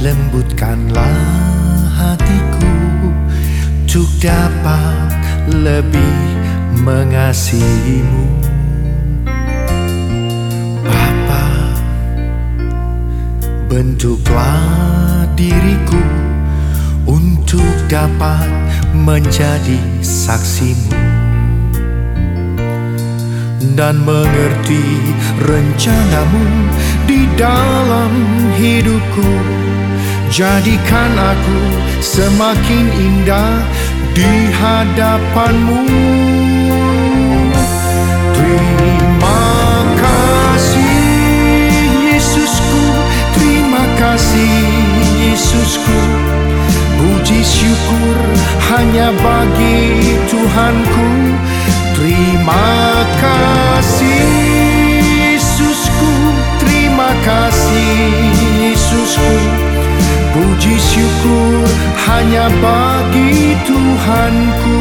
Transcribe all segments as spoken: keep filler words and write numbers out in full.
lembutkanlah hatiku untuk dapat lebih mengasihimu. Bapa, bentuklah diriku untuk dapat menjadi saksimu dan mengerti rencanamu di dalam hidupku. Jadikan aku semakin indah di hadapanmu. Terima kasih Yesusku, terima kasih Yesusku. Puji syukur hanya bagi Tuhanku. Terima kasih Yesusku, terima kasih Yesusku. Puji syukur hanya bagi Tuhanku.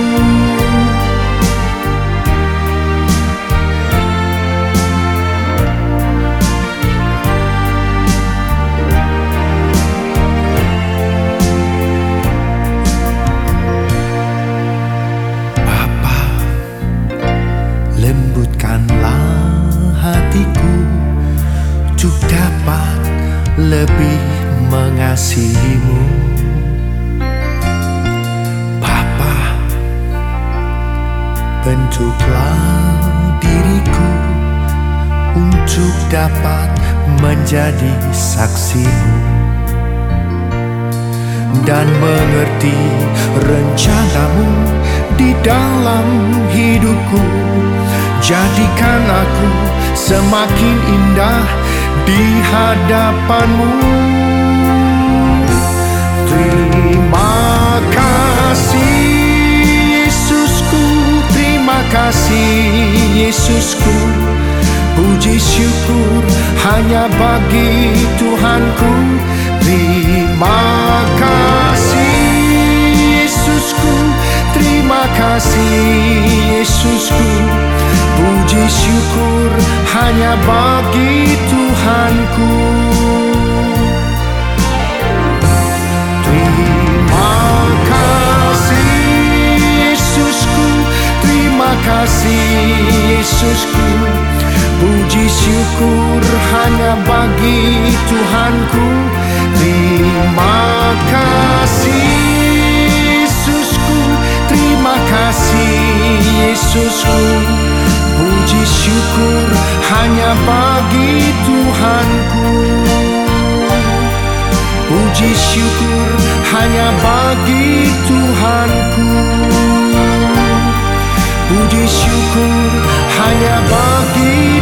Bapa, lembutkanlah hatiku untuk dapat lebih mengasihimu. Bapa, bentuklah diriku untuk dapat menjadi saksimu dan mengerti rencanamu di dalam hidupku. Jadikan aku semakin indah di hadapanmu. Terima kasih Yesusku, terima kasih Yesusku. Puji syukur hanya bagi Tuhanku. Terima kasih Yesusku, terima kasih Yesusku. Puji syukur hanya bagi Tuhanku. Terima kasih Yesusku, terima kasih Yesusku. Puji syukur hanya bagi Tuhanku. Terima kasih Yesusku, terima kasih Yesusku. Puji syukur hanya bagi Tuhanku. Puji syukur hanya bagi Tuhanku. Puji syukur hanya bagi